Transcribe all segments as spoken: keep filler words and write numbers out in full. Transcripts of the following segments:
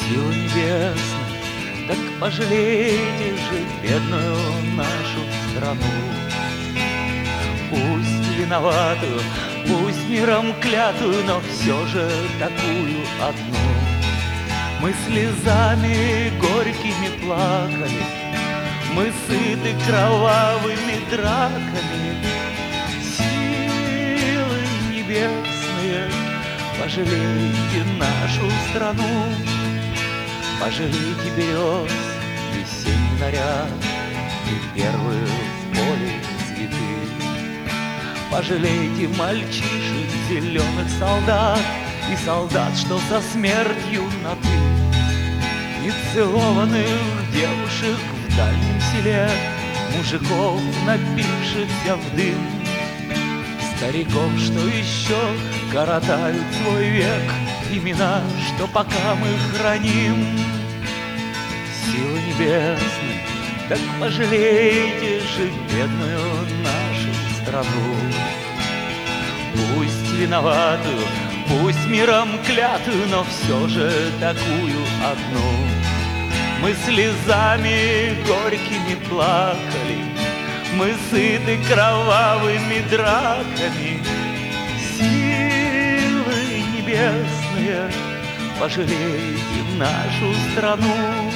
Сила небесная, так пожалейте же бедную нашу страну. Пусть виноватую, пусть миром клятую, но все же такую одну. Мы слезами горькими плакали, мы сыты кровавыми драками. Силы небесные, пожалейте нашу страну. Пожалейте берез, весенний наряд и первые в поле цветы. Пожалейте мальчишек, зеленых солдат и солдат, что со смертью на «ты». Нецелованных девушек в дальнем селе, мужиков, напившихся в дым, стариков, что еще коротают свой век, имена, что пока мы храним. Силы небесные, так пожалейте же бедную нашу страну. Пусть виноватую, пусть миром клятую, но все же такую одну. Мы слезами горькими плакали, мы сыты кровавыми драками. Силы небесные, пожалейте нашу страну.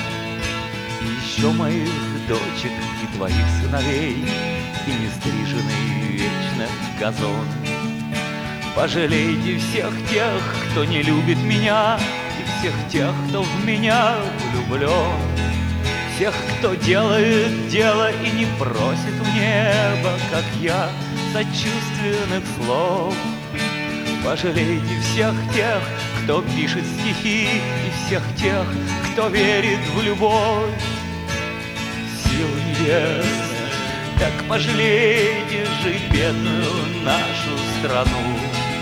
И еще моих дочек и твоих сыновей, и нестриженный вечно газон. Пожалейте всех тех, кто не любит меня, и всех тех, кто в меня влюблен. Всех, кто делает дело и не просит в небо, как я, сочувственных слов. Пожалейте всех тех, кто пишет стихи, и всех тех, кто верит в любовь. Силы небесные, так пожалейте же бедную нашу страну.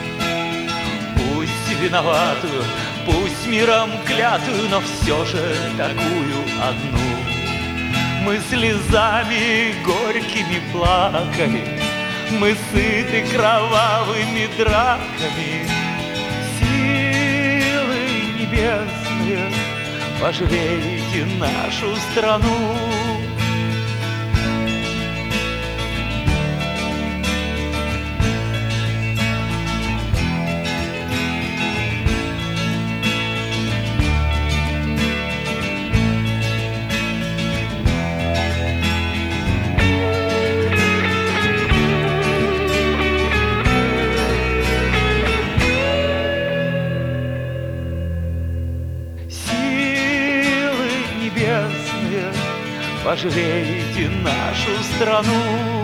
Пусть виноватую, пусть миром клятую, но все же такую одну. Мы слезами горькими плакали, мы сыты кровавыми драками. Силы небесные, пожалейте нашу страну. Пожалейте нашу страну.